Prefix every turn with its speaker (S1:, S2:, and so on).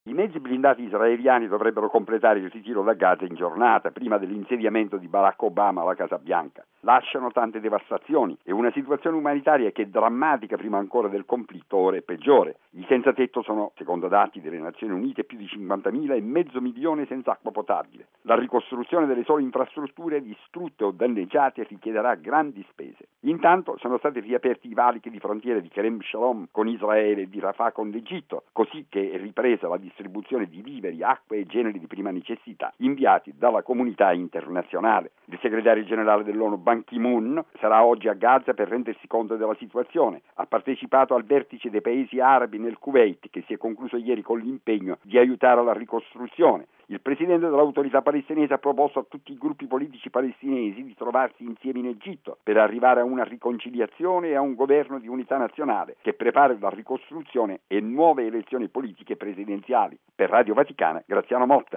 S1: I mezzi blindati israeliani dovrebbero completare il ritiro da Gaza in giornata, prima dell'insediamento di Barack Obama alla Casa Bianca. Lasciano tante devastazioni e una situazione umanitaria che è drammatica prima ancora del conflitto, ora è peggiore. I senza tetto sono, secondo dati delle Nazioni Unite, più di 50.000 e mezzo milione senza acqua potabile. La ricostruzione delle sole infrastrutture distrutte o danneggiate richiederà grandi spese. Intanto sono stati riaperti i valichi di frontiera di Kerem Shalom con Israele e di Rafah con l'Egitto, così che è ripresa la distribuzione di viveri, acque e generi di prima necessità inviati dalla comunità internazionale. Il segretario generale dell'ONU Ban Ki-moon sarà oggi a Gaza per rendersi conto della situazione. Ha partecipato al vertice dei paesi arabi nel Kuwait, che si è concluso ieri con l'impegno di aiutare la ricostruzione. Il presidente dell'autorità palestinese ha proposto a tutti i gruppi politici palestinesi di trovarsi insieme in Egitto per arrivare a una riconciliazione e a un governo di unità nazionale che prepari la ricostruzione e nuove elezioni politiche presidenziali. Per Radio Vaticana, Graziano Motta.